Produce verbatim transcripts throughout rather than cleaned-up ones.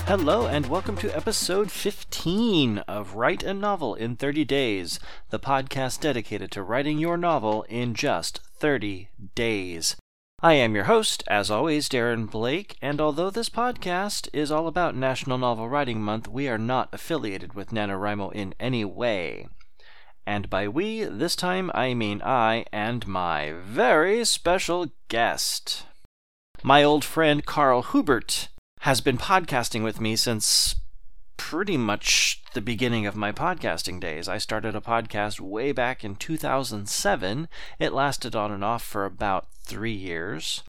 Hello and welcome to episode fifteen of Write a Novel in thirty days, the podcast dedicated to writing your novel in just thirty days. I am your host, as always, Darren Blake, and although this podcast is all about National Novel Writing Month, we are not affiliated with NaNoWriMo in any way. And by we, this time I mean I and my very special guest. My old friend Carl Hubert has been podcasting with me since pretty much the beginning of my podcasting days. I started a podcast way back in two thousand seven. It lasted on and off for about three years.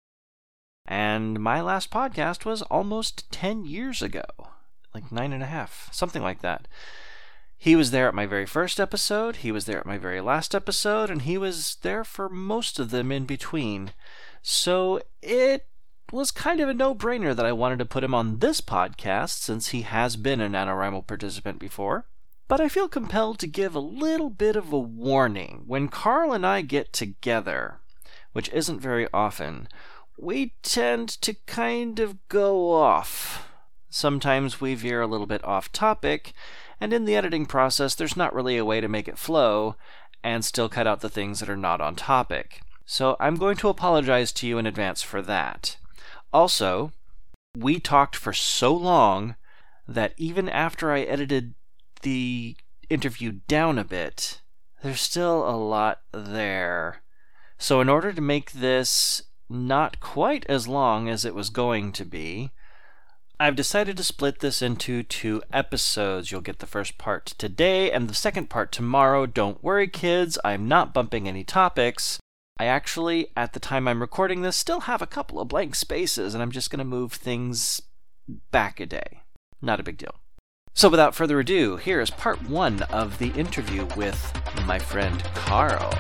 And my last podcast was almost ten years ago. Like nine and a half, something like that. He was there at my very first episode, he was there at my very last episode, and he was there for most of them in between. So it was kind of a no-brainer that I wanted to put him on this podcast since he has been a NaNoWriMo participant before. But I feel compelled to give a little bit of a warning. When Carl and I get together, which isn't very often, we tend to kind of go off. Sometimes we veer a little bit off topic, and in the editing process there's not really a way to make it flow and still cut out the things that are not on topic. So I'm going to apologize to you in advance for that. Also, we talked for so long that even after I edited the interview down a bit, there's still a lot there. So in order to make this not quite as long as it was going to be, I've decided to split this into two episodes. You'll get the first part today and the second part tomorrow. Don't worry, kids, I'm not bumping any topics. I actually, at the time I'm recording this, still have a couple of blank spaces, and I'm just going to move things back a day. Not a big deal. So without further ado, here is part one of the interview with my friend Carl.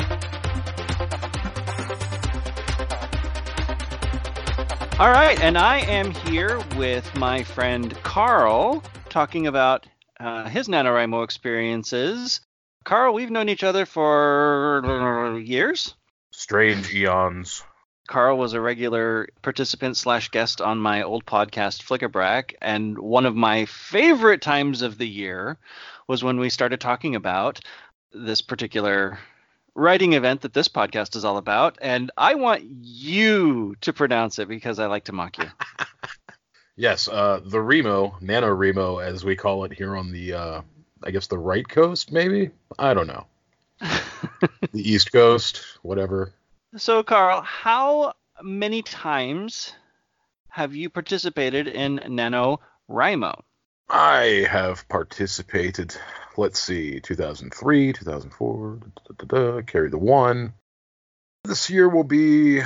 All right, and I am here with my friend Carl, talking about uh, his NaNoWriMo experiences. Carl, we've known each other for years. Strange eons. Carl was a regular participant slash guest on my old podcast, Flickerbrack, and one of my favorite times of the year was when we started talking about this particular writing event that this podcast is all about, and I want you to pronounce it because I like to mock you. Yes, uh, the Remo, NaNoWriMo, as we call it here on the, uh, I guess the right coast, maybe? I don't know. The East Coast, whatever. So, Carl, how many times have you participated in NaNoWriMo? I have participated, let's see, two thousand three, two thousand four, da, da, da, carry the one. This year will be,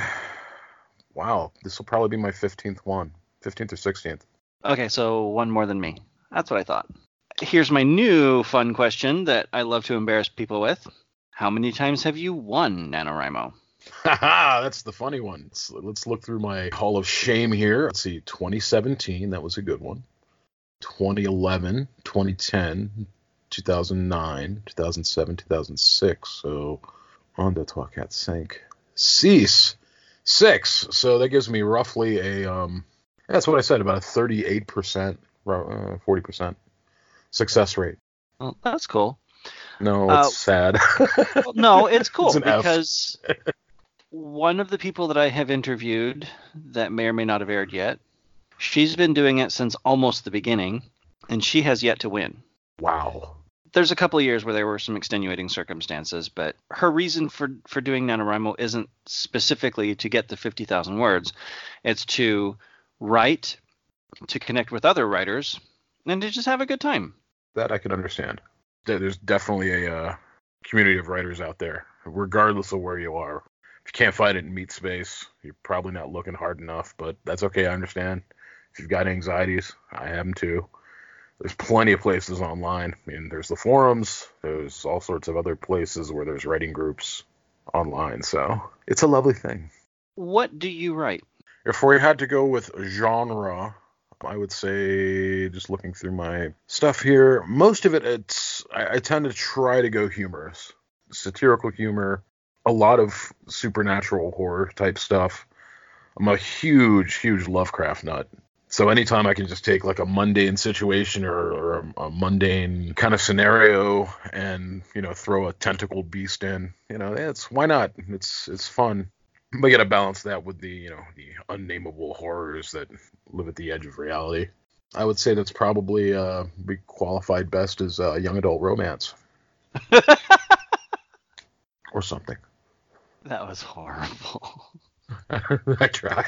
wow, this will probably be my fifteenth one, fifteenth or sixteenth. Okay, so one more than me. That's what I thought. Here's my new fun question that I love to embarrass people with. How many times have you won NaNoWriMo? Haha, that's the funny one. Let's, let's look through my hall of shame here. Let's see, twenty seventeen, that was a good one. twenty eleven, twenty ten, two thousand nine, two thousand seven, two thousand six. So, on deux, trois, quatre, cinq, six. Six. So that gives me roughly a, um, that's what I said, about a thirty-eight percent, uh, forty percent success rate. Well, that's cool. No, it's uh, sad. Well, no, it's cool it's because one of the people that I have interviewed that may or may not have aired yet, she's been doing it since almost the beginning, and she has yet to win. Wow. There's a couple of years where there were some extenuating circumstances, but her reason for, for doing NaNoWriMo isn't specifically to get the fifty thousand words. It's to write, to connect with other writers, and to just have a good time. That I can understand. There's definitely a uh, community of writers out there, regardless of where you are. If you can't find it in meat space, you're probably not looking hard enough, but that's okay, I understand. If you've got anxieties, I have them too. There's plenty of places online. I mean, there's the forums, there's all sorts of other places where there's writing groups online, so it's a lovely thing. What do you write? If we had to go with genre, I would say, just looking through my stuff here, most of it, it's I, I tend to try to go humorous. Satirical humor, a lot of supernatural horror type stuff. I'm a huge, huge Lovecraft nut. So anytime I can just take like a mundane situation or, or a, a mundane kind of scenario and, you know, throw a tentacled beast in, you know, it's why not? It's it's fun. But you gotta balance that with the, you know, the unnameable horrors that live at the edge of reality. I would say that's probably uh, be qualified best as uh, young adult romance or something. That was horrible. I try.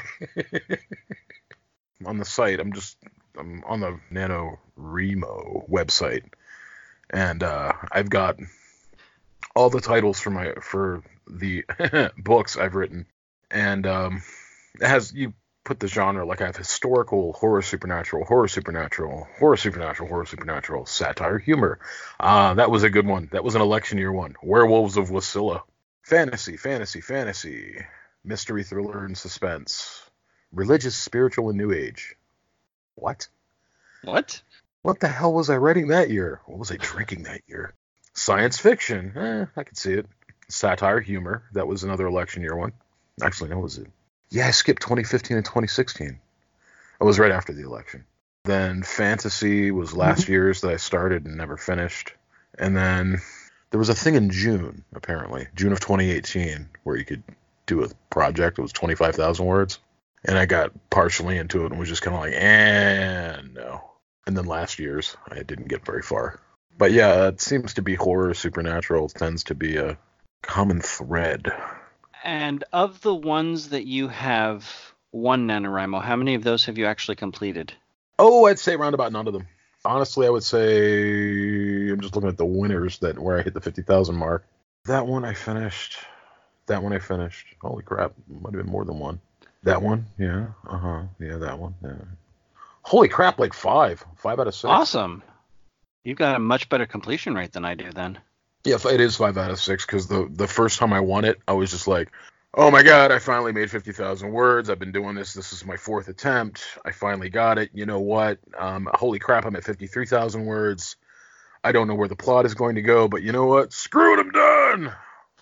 On the site, I'm just I'm on the NaNoWriMo website, and uh, I've got all the titles for my for the books I've written, and um, it has you put the genre like I have historical, horror, supernatural, horror, supernatural, horror, supernatural, horror, supernatural, satire, humor. Uh, that was a good one. That was an election year one. Werewolves of Wasilla. Fantasy, fantasy, fantasy. Mystery, thriller, and suspense. Religious, spiritual, and new age. What? What? What the hell was I writing that year? What was I drinking that year? Science fiction. Eh, I could see it. Satire, humor. That was another election year one. Actually, no, was it? Yeah, I skipped twenty fifteen and twenty sixteen. It was right after the election. Then fantasy was last mm-hmm. year's that I started and never finished. And then there was a thing in June, apparently, June of twenty eighteen, where you could do a project. It was twenty-five thousand words. And I got partially into it and was just kind of like, eh, no. And then last year's, I didn't get very far. But yeah, it seems to be horror, supernatural. It tends to be a common thread. And of the ones that you have won NaNoWriMo, how many of those have you actually completed? Oh, I'd say around about none of them. Honestly, I would say I'm just looking at the winners that where I hit the fifty thousand mark. That one I finished. That one I finished. Holy crap. Might have been more than one. That one? Yeah. Uh-huh. Yeah, that one. Yeah. Holy crap, like five. Five out of six. Awesome. You've got a much better completion rate than I do then. Yeah, it is five out of six because the, the first time I won it, I was just like, oh my God, I finally made fifty thousand words. I've been doing this. This is my fourth attempt. I finally got it. You know what? Um, holy crap, I'm at fifty-three thousand words. I don't know where the plot is going to go, but you know what? Screw it, I'm done.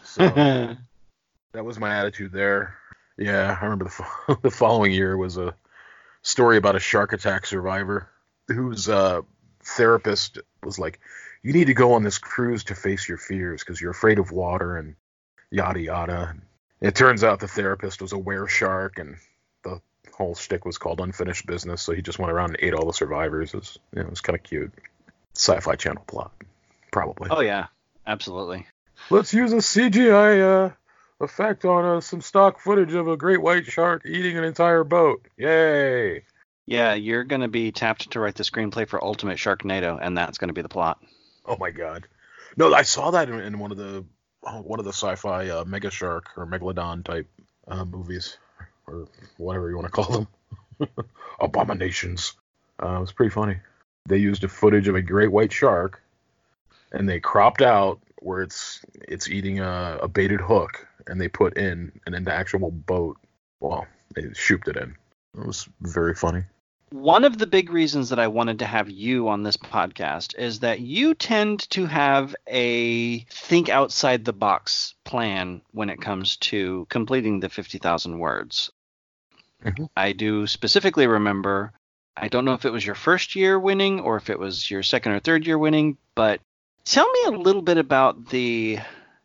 So that was my attitude there. Yeah, I remember the, fo- the following year was a story about a shark attack survivor whose uh, therapist was like, you need to go on this cruise to face your fears because you're afraid of water and yada yada. And it turns out the therapist was a were-shark and the whole shtick was called Unfinished Business, so he just went around and ate all the survivors. It was, you know, it was kind of cute. Sci-Fi Channel plot, probably. Oh, yeah, absolutely. Let's use a C G I uh, effect on uh, some stock footage of a great white shark eating an entire boat. Yay! Yeah, you're going to be tapped to write the screenplay for Ultimate Sharknado, and that's going to be the plot. Oh my God! No, I saw that in, in one of the one of the sci-fi uh, Mega Shark or Megalodon type uh, movies, or whatever you want to call them. Abominations. Uh, it was pretty funny. They used a footage of a great white shark, and they cropped out where it's it's eating a, a baited hook, and they put in an into actual boat. Well, they shooped it in. It was very funny. One of the big reasons that I wanted to have you on this podcast is that you tend to have a think outside the box plan when it comes to completing the fifty thousand words. Mm-hmm. I do specifically remember, I don't know if it was your first year winning or if it was your second or third year winning, but tell me a little bit about the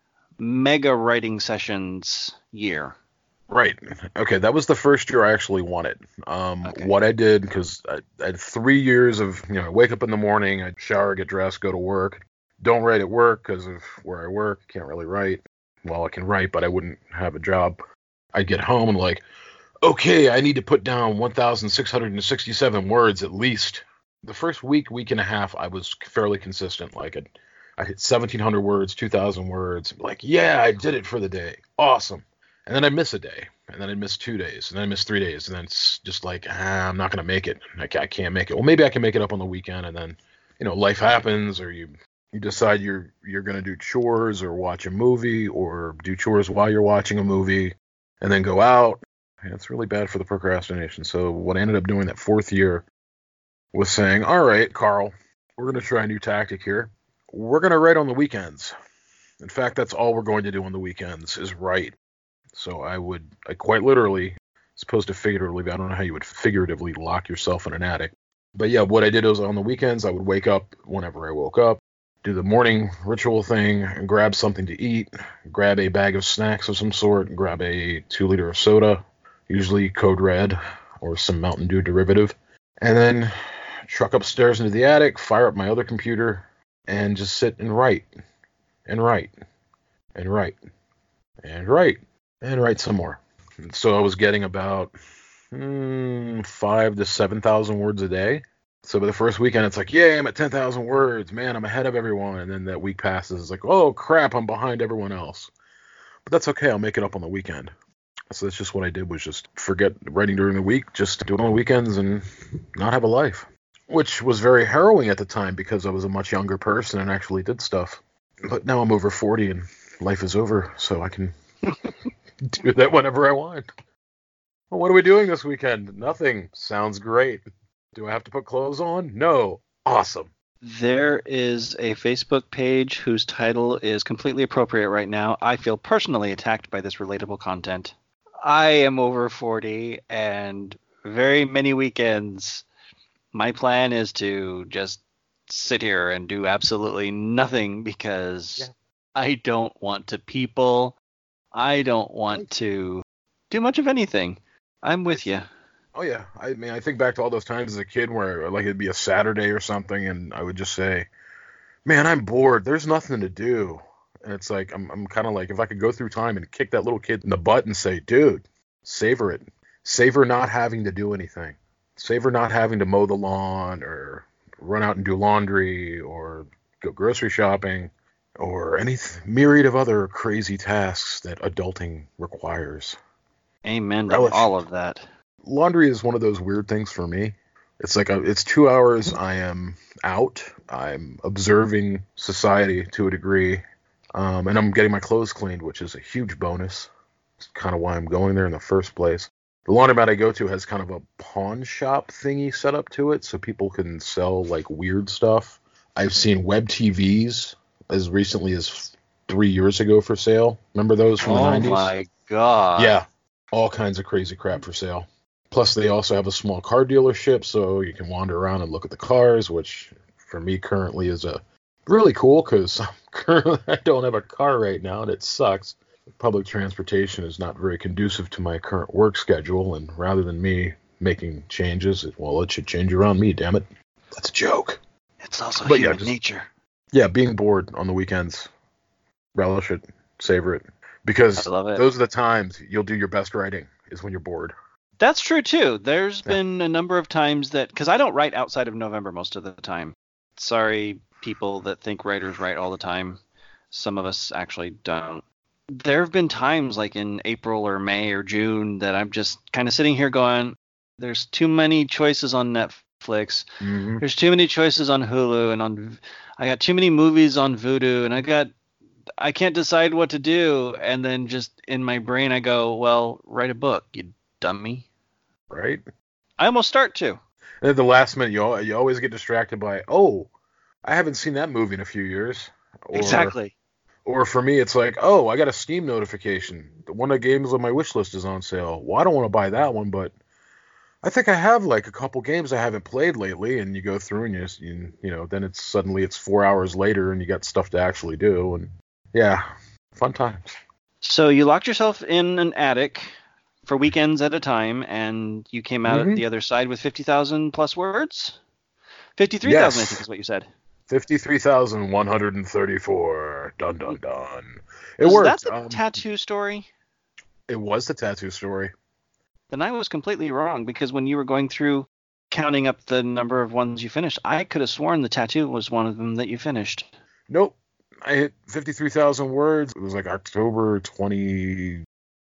mega writing sessions year. Right. Okay, that was the first year I actually won it. Um, okay. What I did, because I, I had three years of, you know, I wake up in the morning, I shower, get dressed, go to work. Don't write at work because of where I work. Can't really write. Well, I can write, but I wouldn't have a job. I'd get home and like, okay, I need to put down one thousand six hundred sixty-seven words at least. The first week, week and a half, I was fairly consistent. Like, I'd, I'd hit seventeen hundred words, two thousand words. Like, yeah, I did it for the day. Awesome. And then I'd miss a day, and then I'd miss two days, and then I'd miss three days, and then it's just like, ah, I'm not going to make it. I can't, I can't make it. Well, maybe I can make it up on the weekend, and then, you know, life happens, or you you decide you're you're going to do chores or watch a movie or do chores while you're watching a movie, and then go out. And it's really bad for the procrastination. So what I ended up doing that fourth year was saying, all right, Carl, we're going to try a new tactic here. We're going to write on the weekends. In fact, that's all we're going to do on the weekends is write. So I would, I quite literally as opposed to figuratively. I don't know how you would figuratively lock yourself in an attic. But yeah, what I did was on the weekends, I would wake up whenever I woke up, do the morning ritual thing, and grab something to eat, grab a bag of snacks of some sort, grab a two liter of soda, usually Code Red or some Mountain Dew derivative, and then truck upstairs into the attic, fire up my other computer, and just sit and write, and write, and write, and write, and write some more. And so I was getting about mm, five to seven thousand words a day. So by the first weekend, it's like, yay, I'm at ten thousand words. Man, I'm ahead of everyone. And then that week passes. It's like, oh, crap, I'm behind everyone else. But that's okay. I'll make it up on the weekend. So that's just what I did, was just forget writing during the week, just do it on the weekends and not have a life. Which was very harrowing at the time because I was a much younger person and actually did stuff. But now I'm over forty and life is over, so I can do that whenever I want. Well, what are we doing this weekend? Nothing. Sounds great. Do I have to put clothes on? No. Awesome. There is a Facebook page whose title is completely appropriate right now. I feel personally attacked by this relatable content. I am over forty, and very many weekends, my plan is to just sit here and do absolutely nothing because yeah. I don't want to people. I don't want to do much of anything. I'm with you. Oh, yeah. I mean, I think back to all those times as a kid where, like, it'd be a Saturday or something, and I would just say, man, I'm bored. There's nothing to do. And it's like, I'm, I'm kind of like, if I could go through time and kick that little kid in the butt and say, dude, savor it. Savor not having to do anything. Savor not having to mow the lawn or run out and do laundry or go grocery shopping or any myriad of other crazy tasks that adulting requires. Amen to Relish. all of that. Laundry is one of those weird things for me. It's like a, it's two hours. I am out. I'm observing society to a degree, um, and I'm getting my clothes cleaned, which is a huge bonus. It's kind of why I'm going there in the first place. The laundromat I go to has kind of a pawn shop thingy set up to it, so people can sell like weird stuff. I've seen web T Vs as recently as three years ago for sale. Remember those from the oh nineties? Oh my god! Yeah, all kinds of crazy crap for sale. Plus, they also have a small car dealership, so you can wander around and look at the cars, which for me currently is a really cool because currently I don't have a car right now, and it sucks. Public transportation is not very conducive to my current work schedule, and rather than me making changes, it, well, it should change around me, damn it. That's a joke. It's also but human yeah, just, nature. Yeah, being bored on the weekends, relish it, savor it, because those are the times you'll do your best writing, is when you're bored. That's true, too. There's yeah. been a number of times that, because I don't write outside of November most of the time. Sorry, people that think writers write all the time. Some of us actually don't. There have been times like in April or May or June that I'm just kind of sitting here going, there's too many choices on Netflix. Mm-hmm. There's too many choices on Hulu, and on I got too many movies on Vudu, and I got I can't decide what to do. And then just in my brain, I go, well, write a book, you dummy. Right? I almost start to. And at the last minute, you you always get distracted by, oh, I haven't seen that movie in a few years. Or, exactly. Or for me, it's like, oh, I got a Steam notification. One of the games on my wish list is on sale. Well, I don't want to buy that one, but I think I have like a couple games I haven't played lately. And you go through and you, you, you know, then it's suddenly it's four hours later and you got stuff to actually do. And yeah, fun times. So you locked yourself in an attic for weekends at a time, and you came out mm-hmm. the other side with fifty thousand plus words? fifty-three thousand, yes. I think is what you said. fifty-three thousand one hundred thirty-four. Dun, dun, dun. It was worked. That the um, tattoo story? It was the tattoo story. Then I was completely wrong, because when you were going through counting up the number of ones you finished, I could have sworn the tattoo was one of them that you finished. Nope. I hit fifty-three thousand words. It was like October twenty-seventh,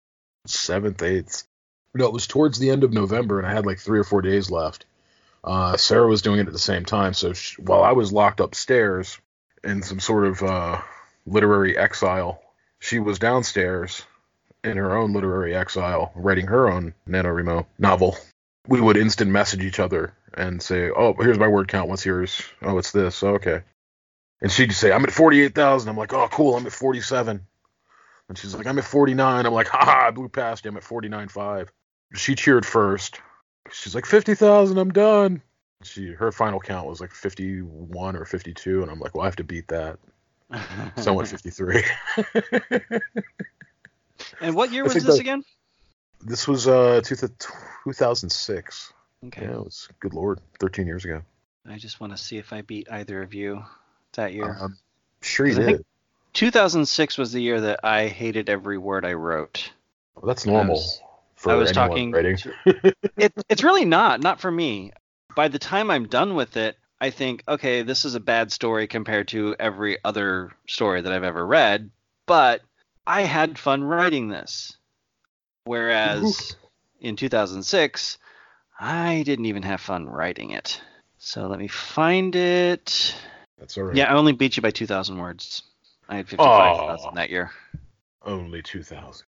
eighth. No, it was towards the end of November, and I had like three or four days left. Uh, Sarah was doing it at the same time, so she, while I was locked upstairs in some sort of uh, literary exile, she was downstairs in her own literary exile, writing her own NaNoWriMo novel. We would instant message each other and say, oh, here's my word count, what's yours? Oh, it's this, oh, okay. And she'd say, I'm at forty-eight thousand. I'm like, oh, cool, I'm at forty-seven. And she's like, I'm at forty-nine. I'm like, haha, I blew past you, I'm at forty-nine point five. she cheered first. She's like, fifty thousand, I'm done. She Her final count was like fifty-one or fifty-two, and I'm like, well, I have to beat that. So I went fifty-three. And what year I was think this that- again? This was uh two thousand six. Okay. Yeah, it was, good lord, thirteen years ago. I just want to see if I beat either of you that year. Um, sure you 'Cause I did. think two thousand six was the year that I hated every word I wrote. Well, that's normal I was- for I was anyone talking writing. to- It, it's really not, not for me. By the time I'm done with it, I think, okay, this is a bad story compared to every other story that I've ever read, but I had fun writing this. Whereas in two thousand six, I didn't even have fun writing it. So let me find it. That's all right. Yeah, I only beat you by two thousand words. I had fifty-five thousand Aw. that year. Only two thousand.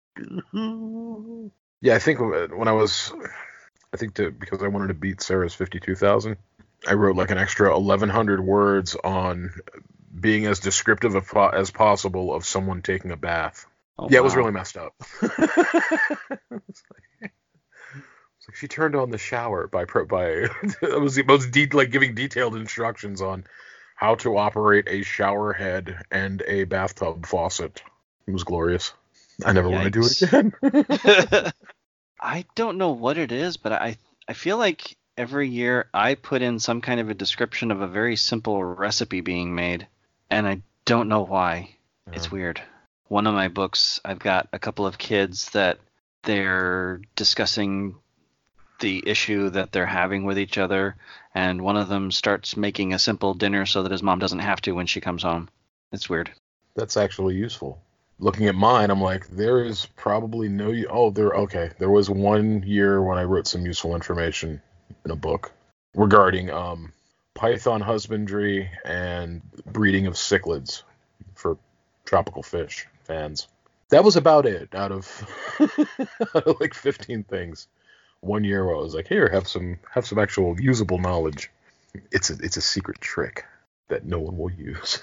Yeah, I think when I was, I think to, because I wanted to beat Sarah's fifty-two thousand, I wrote like an extra eleven hundred words on being as descriptive of, po- as possible of someone taking a bath. Oh, yeah, it was wow. really messed up. It's like, it's like she turned on the shower by pro- by. It was the most de- like giving detailed instructions on how to operate a shower head and a bathtub faucet. It was glorious. I never want to do it Yikes. again. I don't know what it is, but I I feel like every year I put in some kind of a description of a very simple recipe being made, and I don't know why. It's Yeah. weird. One of my books, I've got a couple of kids that they're discussing the issue that they're having with each other, and one of them starts making a simple dinner so that his mom doesn't have to when she comes home. It's weird. That's actually useful. Looking at mine, I'm like, there is probably no. Oh, there. Okay, there was one year when I wrote some useful information in a book regarding um, python husbandry and breeding of cichlids for tropical fish fans. That was about it out of, out of like fifteen things. One year where I was like, here, have some have some actual usable knowledge. It's a it's a secret trick that no one will use.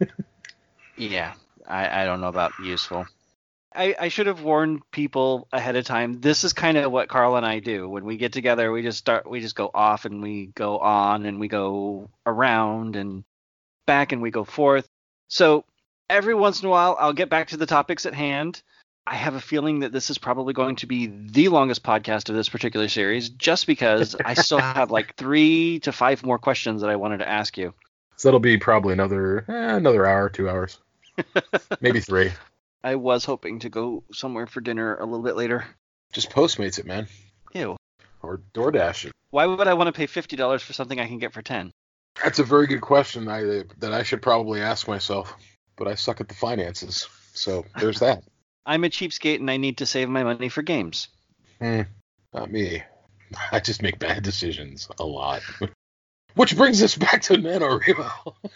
Yeah, I, I don't know about useful. I, I should have warned people ahead of time. This is kind of what Carl and I do. When we get together, we just start we just go off and we go on and we go around and back and we go forth. So every once in a while I'll get back to the topics at hand. I have a feeling that this is probably going to be the longest podcast of this particular series, just because I still have like three to five more questions that I wanted to ask you. So that'll be probably another eh, another hour, two hours, maybe three. I was hoping to go somewhere for dinner a little bit later. Just Postmates it, man, Ew. or DoorDash it. Why would I want to pay fifty dollars for something I can get for ten? That's a very good question I, that I should probably ask myself, but I suck at the finances, so there's that. I'm a cheapskate and I need to save my money for games. Hmm, not me. I just make bad decisions a lot. Which brings us back to NaNoWriMo.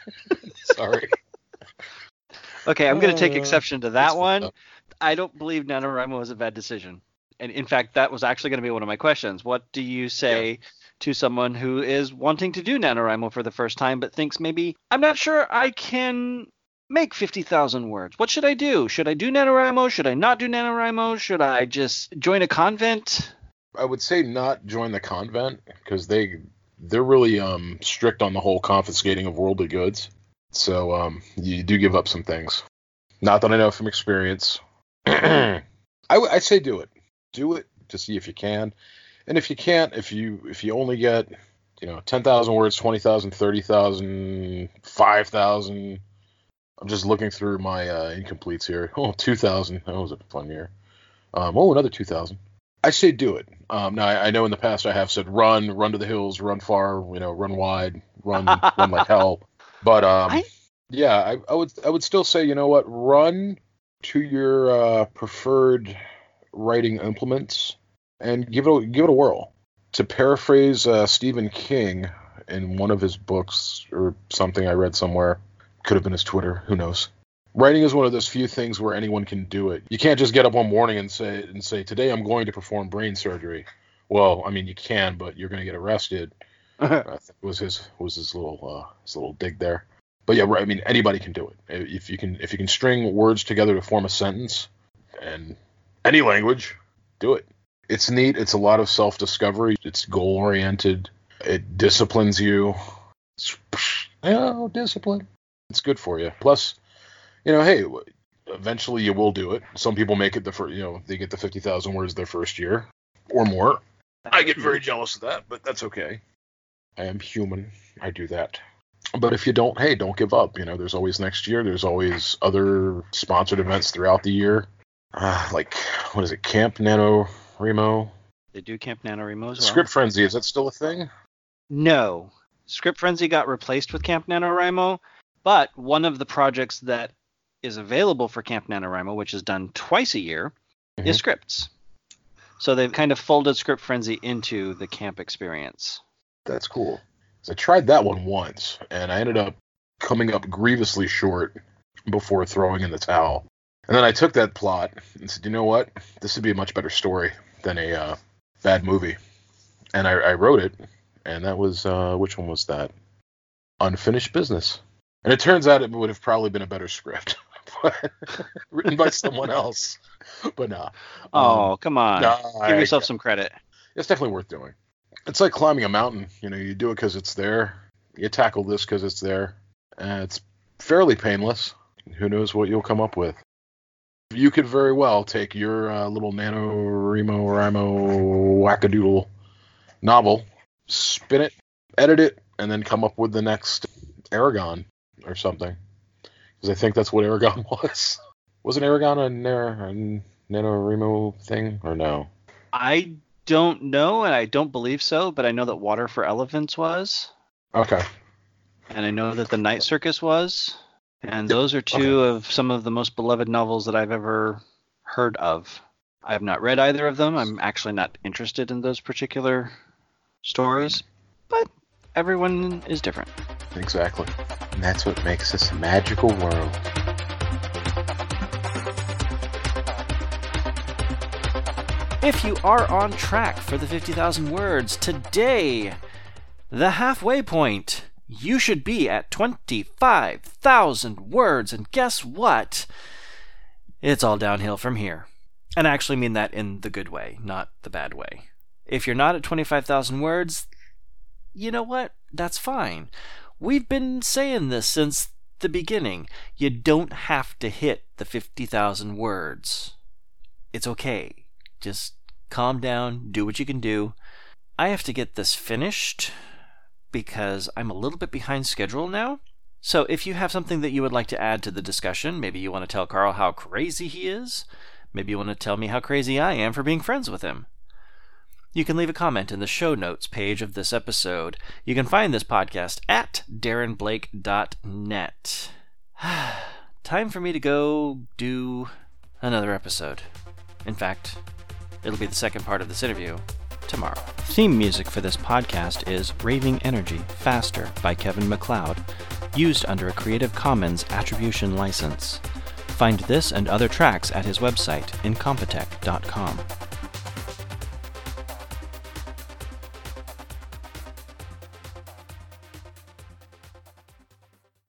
Sorry. Okay, I'm going to take Uh, exception to that's that one. fucked I don't believe NaNoWriMo was a bad decision. And in fact, that was actually going to be one of my questions. What do you say to someone who is wanting to do NaNoWriMo for the first time but thinks maybe, I'm not sure I can make fifty thousand words. What should I do? Should I do NaNoWriMo? Should I not do NaNoWriMo? Should I just join a convent? I would say not join the convent, because they they're really um strict on the whole confiscating of worldly goods. So um you do give up some things. Not that I know from experience. I w- I'd say do it. Do it to see if you can. And if you can't, if you if you only get, you know, ten thousand words, twenty thousand, thirty thousand, five thousand. I'm just looking through my uh, incompletes here. Oh, two thousand. That was a fun year. Um, oh, another two thousand. I say do it. Um, now, I, I know in the past I have said run, run to the hills, run far, you know, run wide, run run like hell. But um, I- yeah, I, I would I would still say, you know what, run to your uh, preferred writing implements and give it a, give it a whirl. To paraphrase uh, Stephen King in one of his books or something I read somewhere, could have been his Twitter, who knows. Writing is one of those few things where anyone can do it. You can't just get up one morning and say and say today I'm going to perform brain surgery. Well, I mean you can, but you're going to get arrested. I think was his was his little uh, his little dig there. But yeah, I mean anybody can do it. If you can if you can string words together to form a sentence, and any language, do it. It's neat. It's a lot of self-discovery. It's goal-oriented. It disciplines you. It's, oh, discipline. It's good for you. Plus, you know, hey, eventually you will do it. Some people make it the first, you know, they get the fifty thousand words their first year or more. I get very jealous of that, but that's okay. I am human. I do that. But if you don't, hey, don't give up. You know, there's always next year. There's always other sponsored events throughout the year. Uh, like, what is it, Camp NaNoWriMo? They do Camp NaNoWriMo as well. Script Frenzy, is that still a thing? No. Script Frenzy got replaced with Camp NaNoWriMo, but one of the projects that is available for Camp NaNoWriMo, which is done twice a year, mm-hmm. is scripts. So they've kind of folded Script Frenzy into the camp experience. That's cool. So I tried that one once, and I ended up coming up grievously short before throwing in the towel. And then I took that plot and said, you know what? This would be a much better story than a uh, bad movie. And I, I wrote it, and that was, uh, which one was that? Unfinished Business. And it turns out it would have probably been a better script. Written by someone else. But nah. Oh, um, come on. Nah, Give I, yourself some credit. It's definitely worth doing. It's like climbing a mountain. You know, you do it because it's there. You tackle this because it's there. And it's fairly painless. Who knows what you'll come up with. You could very well take your uh, little NaNoWriMo, Rimo, wackadoodle novel, spin it, edit it, and then come up with the next Eragon or something. Because I think that's what Eragon was. Wasn't Eragon a, Na- a NaNoWriMo thing, or no? I don't know, and I don't believe so, but I know that Water for Elephants was. Okay. And I know that The Night Circus was. And those are two okay. of some of the most beloved novels that I've ever heard of. I have not read either of them. I'm actually not interested in those particular stories. But everyone is different. Exactly. And that's what makes this a magical world. If you are on track for the fifty thousand words today, the halfway point, you should be at twenty-five thousand words. And guess what? It's all downhill from here. And I actually mean that in the good way, not the bad way. If you're not at twenty-five thousand words, you know what? That's fine. We've been saying this since the beginning. You don't have to hit the fifty thousand words. It's okay. Just calm down, do what you can do. I have to get this finished because I'm a little bit behind schedule now. So if you have something that you would like to add to the discussion, maybe you want to tell Carl how crazy he is, maybe you want to tell me how crazy I am for being friends with him, you can leave a comment in the show notes page of this episode. You can find this podcast at darren blake dot net. Time for me to go do another episode. In fact, it'll be the second part of this interview tomorrow. Theme music for this podcast is Raving Energy Faster by Kevin MacLeod, used under a Creative Commons Attribution license. Find this and other tracks at his website, incompetech dot com.